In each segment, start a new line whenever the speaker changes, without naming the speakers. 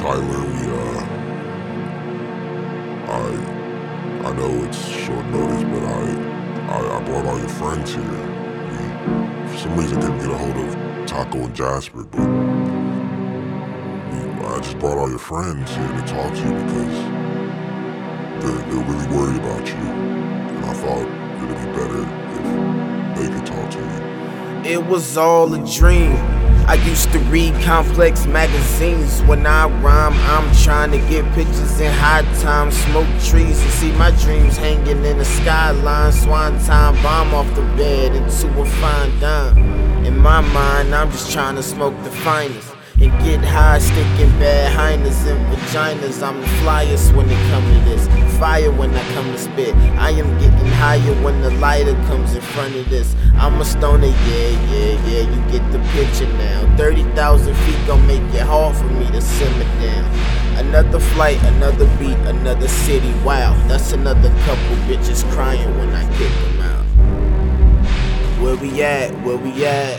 Tyler, I know it's short notice, but I brought all your friends here. For some reason couldn't get a hold of Taco and Jasper, but I just brought all your friends here to talk to you because they're really worried about you, and I thought it'd be better if they could talk to you.
It was all a dream. I used to read complex magazines. When I rhyme, I'm trying to get pictures in high times, smoke trees, and see my dreams hanging in the skyline. Swan time bomb off the bed into a fine dime. In my mind, I'm just trying to smoke the finest and get high, sticking bad hyenas and vaginas. I'm the flyest when it comes to this. Fire when I come to spit. I am getting higher when the lighter comes in front of this. I'm a stoner, yeah, you get the picture now. 30,000 feet gon' make it hard for me to simmer down. Another flight, another beat, another city, wow. That's another couple bitches crying when I kick them out. Where we at, where we at?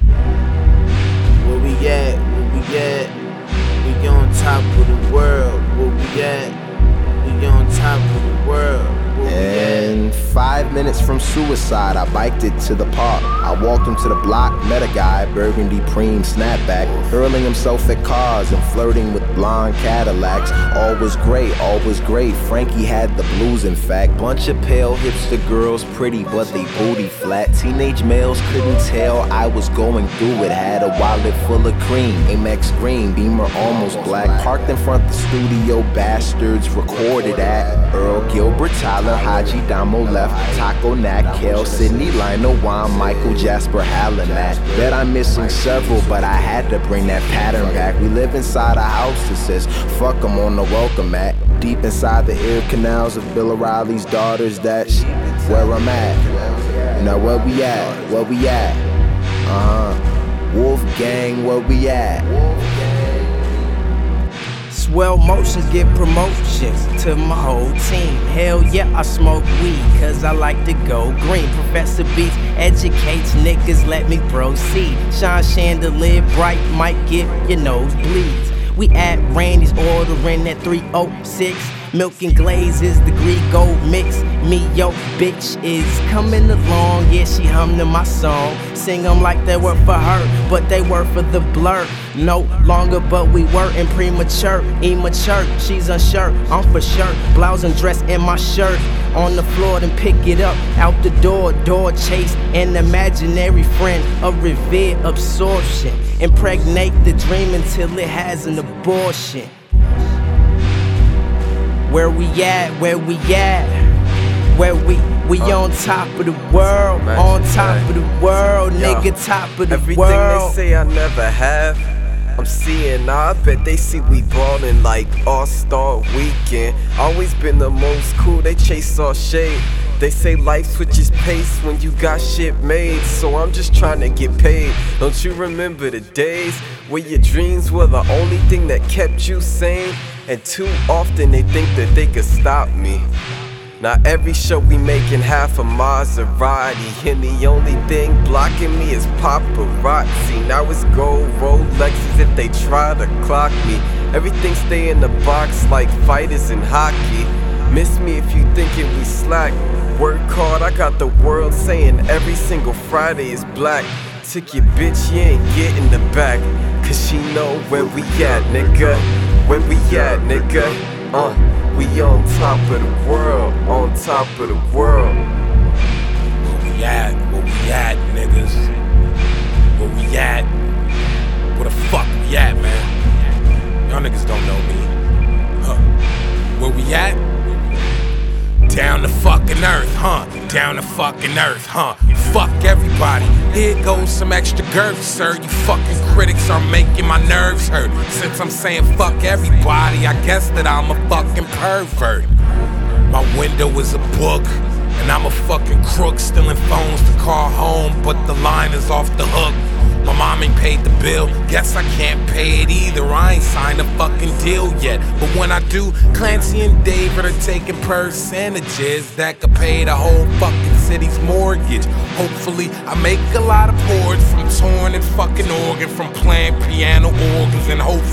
Where we at, where we at? We on top of the world, where we at? We on top of the world.
And 5 minutes from suicide, I biked it to the park. I walked him to the block, met a guy, burgundy preem snapback, hurling himself at cars and flirting with blonde Cadillacs. All was great, Frankie had the blues in fact. Bunch of pale hipster girls, pretty but they booty flat. Teenage males couldn't tell I was going through it. Had a wallet full of cream, Amex green, Beamer almost black. Parked in front the studio, bastards recorded at Earl Gilbert, Tyler, Haji, Damo left, Taco, Nat, Kel, Sydney, Lionel, Juan, Michael, Jasper, Hallen, Matt. Bet I'm missing several, but I had to bring that pattern back. We live inside a house that says, fuck 'em on the welcome mat. Deep inside the ear canals of Bill O'Reilly's daughters, that's where I'm at. Now where we at? Where we at? Wolf Gang, where we at?
Swell motions get promotions to my whole team. Hell yeah, I smoke weed, cause I like to go green. Professor Beats educates niggas, let me proceed. Shine chandelier bright, might get your nose bleeds. We at Randy's ordering that 306. Milk and glaze is the Greek gold mix. Me, yo, bitch is coming along. Yeah, she hummed to my song. Sing them like they were for her, but they were for the blur. No longer, but we were in premature. Immature, she's unsure, I'm for sure. Blouse and dress in my shirt. On the floor, then pick it up. Out the door, door chase. An imaginary friend, a revered absorption. Impregnate the dream until it has an abortion. Where we at, where we at? Where we on top of the world, on top of the world, nigga, top of the
everything
world.
Everything they say I never have, I'm seeing now. I bet they see we ballin' like All-Star Weekend. Always been the most cool, they chase all shade. They say life switches pace when you got shit made, so I'm just trying to get paid. Don't you remember the days where your dreams were the only thing that kept you sane? And too often they think that they could stop me. Now every show we making half a Maserati, and the only thing blocking me is paparazzi. Now it's gold Rolexes if they try to clock me. Everything stay in the box like fighters in hockey. Miss me if you thinking we slack. Work hard, I got the world saying every single Friday is black. Took your bitch, you ain't getting the back, cause she know where we at, nigga. Where we at, nigga? We on top of the world, on top of the world.
Where we at, niggas? Where we at? Where the fuck we at, man? Y'all niggas don't know me. Where we at? Down to fucking earth, down to fucking earth, Fuck everybody, here goes some extra girth, sir. You fucking critics are making my nerves hurt. Since I'm saying fuck everybody, I guess that I'm a fucking pervert. My window is a book, and I'm a fucking crook, stealing phones to call home, but the line is off the hook. My mom ain't paid the bill, guess I can't pay it either. I ain't signed a fucking deal yet, but when I do, Clancy and David are taking percentages that could pay the whole fucking city's mortgage. Hopefully I make a lot of boards from torn and fucking organ, from playing piano organs, and hopefully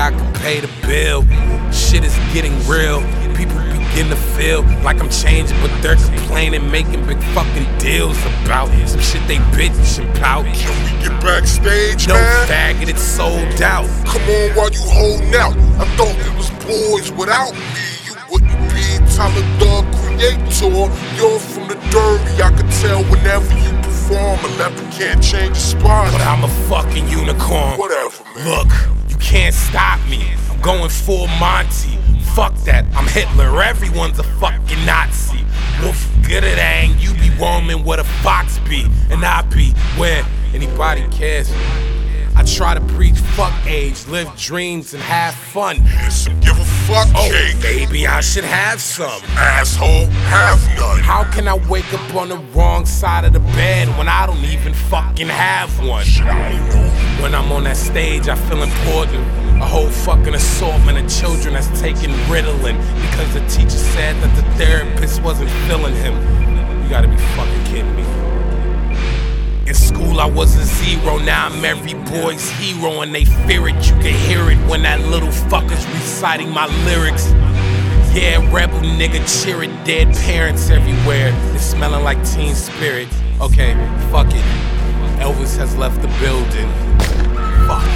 I can pay the bill. Shit is getting real. People begin to feel like I'm changing, but they're complaining, making big fucking deals about some shit they bitch and pout.
Can we get backstage,
No
man?
faggot, it's sold out.
Come on while you holding out. I thought it was boys without me. You wouldn't be Tyler the Creator. You're from the dirty. I could tell whenever you perform. A leopard can't change your spot.
But I'm a fucking unicorn.
Whatever, man.
Look, you can't stop me. I'm going full Monty. Fuck that, I'm Hitler. Everyone's a fucking Nazi. Wolf Gooderdang, you be roaming where the fox be, and I be where anybody cares. I try to preach fuck age, live dreams and have fun.
Some give a fuck cake.
Baby, I should have some.
Asshole, have none.
How can I wake up on the wrong side of the bed when I don't even fucking have one? When I'm on that stage, I feel important. A whole fucking assortment of children that's taking Ritalin because the teacher said that the therapist wasn't feeling him. You gotta be fucking kidding me. In school I was a zero, now I'm every boy's hero, and they fear it, you can hear it when that little fucker's reciting my lyrics. Yeah, rebel nigga cheer it, dead parents everywhere, it's smelling like Teen Spirit. Okay, fuck it, Elvis has left the building. Fuck.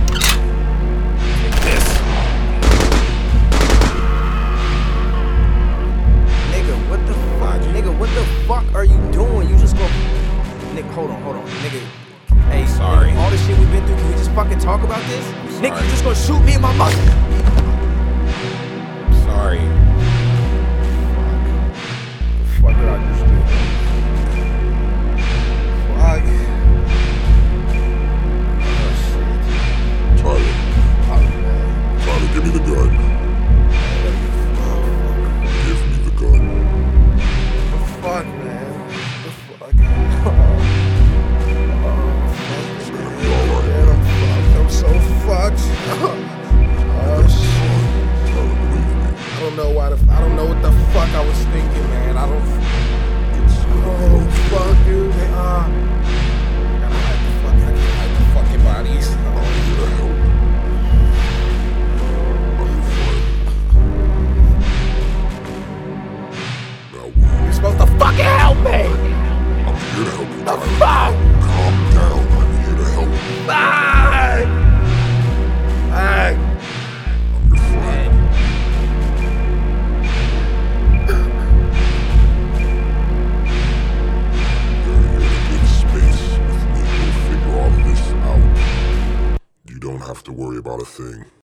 This.
Nigga, what the fuck? Nigga, what the fuck are you doing? You just go. Nigga, hold on. Nigga. Hey,
Sorry.
All this shit we've been through, can we just fucking talk about this? Nigga, you just gonna shoot me in my mouth?
Sorry.
Fuck did I just do? Fuck.
Tyler, give me the gun. Give me the gun.
Fuck, man. The fuck.
It's gonna be alright.
Man, I'm fucked. I'm so fucked. Oh shit.
Tyler, believe me.
I don't know what the fuck I was thinking, man. Oh fuck, dude. I can't hide the fucking bodies.
I'm here to help.
You're supposed to fucking help me!
I'm here to help you,
The
Tyler.
fuck?
Calm down. I'm here to help you.
Fuck!
I'm your friend. You're here to get space with me. We'll figure all this out. You don't have to worry about a thing.